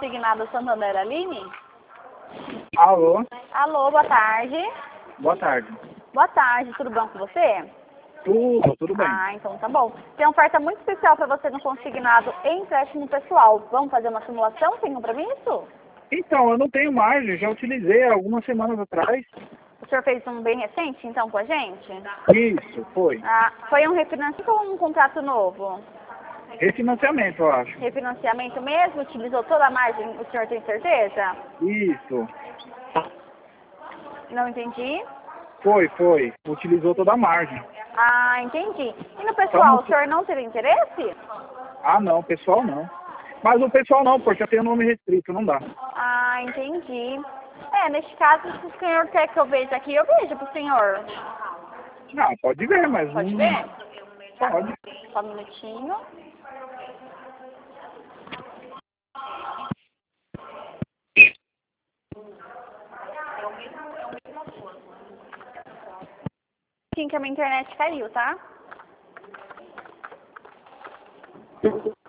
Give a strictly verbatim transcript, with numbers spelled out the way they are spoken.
consignado Santander Aline? Alô? Alô, boa tarde. Boa tarde. Boa tarde, tudo bom com você? Tudo, tudo bem. Ah, então tá bom. Tem uma oferta muito especial para você no consignado em empréstimo pessoal. Vamos fazer uma simulação sem compromisso? Então, eu não tenho margem, já utilizei algumas semanas atrás. O senhor fez um bem recente, então, com a gente? Isso, foi. Ah, foi um refinanciamento ou um contrato novo? Refinanciamento, eu acho. Refinanciamento mesmo? Utilizou toda a margem, o senhor tem certeza? Isso. Não entendi. Foi, foi. Utilizou toda a margem. Ah, entendi. E no pessoal, Então, o senhor não teria interesse? ah, não, pessoal não. Mas o pessoal não, porque eu tenho nome restrito, não dá. Ah, entendi. É, neste caso, se o senhor quer que eu veja aqui, eu vejo pro senhor. Ah, pode ver, mas Pode não... ver? Pode. Só um minutinho. Sim, que a minha internet caiu, tá?